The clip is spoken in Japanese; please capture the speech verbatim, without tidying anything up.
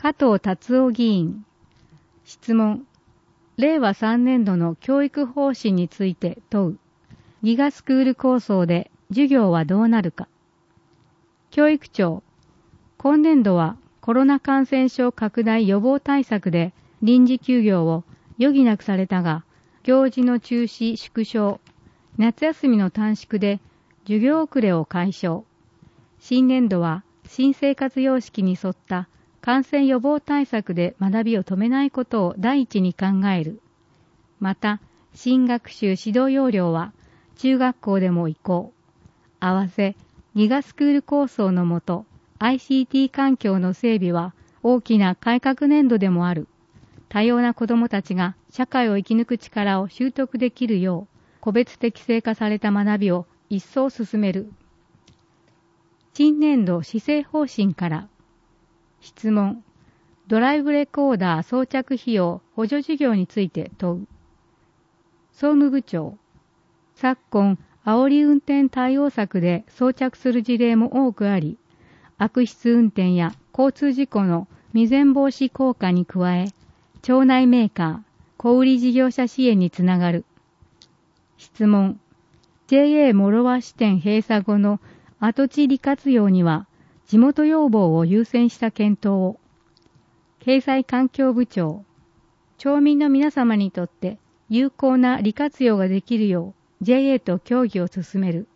加藤達夫議員。質問。れいわさんねんどの教育方針について問う。ギガスクール構想で授業はどうなるか。教育庁。今年度はコロナ感染症拡大予防対策で臨時休業を余儀なくされたが、行事の中止縮小、夏休みの短縮で授業遅れを解消。新年度は新生活様式に沿った感染予防対策で学びを止めないことを第一に考える。また、新学習指導要領は中学校でも移行。合わせ、ギガスクール構想のもと、アイシーティー 環境の整備は大きな改革年度でもある。多様な子どもたちが社会を生き抜く力を習得できるよう、個別適正化された学びを一層進める。新年度施政方針から。質問。ドライブレコーダー装着費用補助事業について問う。総務部長。昨今、煽り運転対応策で装着する事例も多くあり、悪質運転や交通事故の未然防止効果に加え、町内メーカー、小売事業者支援につながる。質問。ジェイエー 諸和支店閉鎖後の跡地利活用には、地元要望を優先した検討を。経済環境部長。町民の皆様にとって有効な利活用ができるよう ジェイエー と協議を進める。